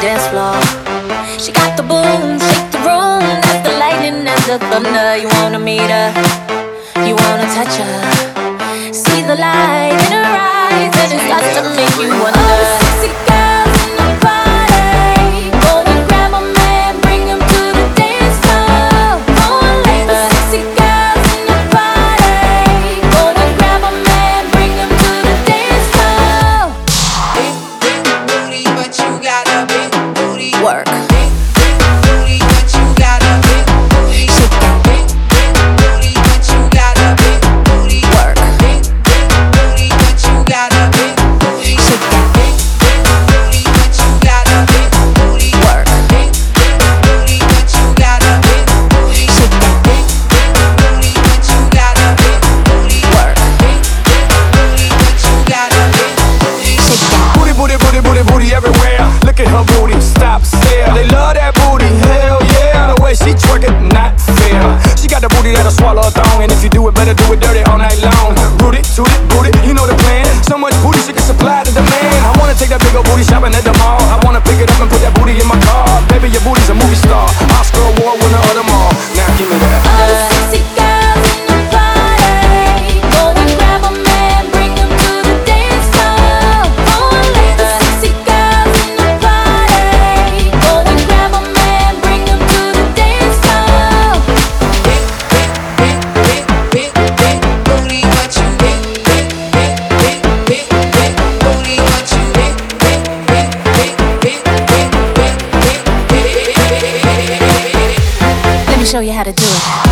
dance floor. She got the boom, shake the room. That's the lightning and the thunder. You wanna meet her, you wanna touch her. See the light in her eyes, and it starts to make you wonder. All the sexy girls in the party, go and grab a man, bring him to the dance floor. Go on, let the sexy girls in the party, go and grab a man, bring him to the dance floor. Big booty, but you got a big booty. Work. Big booty, but you got a big booty. Shake that. Big booty, but you got a big booty. Work. Big booty, but you got a big booty. Shake that. Big booty, but you got a big booty. Work. Big booty, but you got a big booty. Shake that. Big booty, but you got a big booty. Work. Big booty, but you got a big booty. Shake that. Booty, booty, booty, booty, booty everywhere. Look at her booty, stop, stare. They love that booty, hell yeah. The way she twerk it, not fair. She got the booty that'll swallow a thong, and if you do it, better do it dirty all night long. Root it, toot it, boot it, you know the plan. So much booty, she can supply the demand. I wanna take that big old booty shopping at the mall. I wanna pick it up and put that booty in my car. Baby, your booty's a movie star, Oscar award winner of them all. Now give me that. All the sexy girls in the party, go and grab a man, bring him to the dance floor. Go on, let the sexy girls in the party, go and grab a man, bring him to the dance floor. Big booty, what you big booty, what you big. Let me show you how to do it.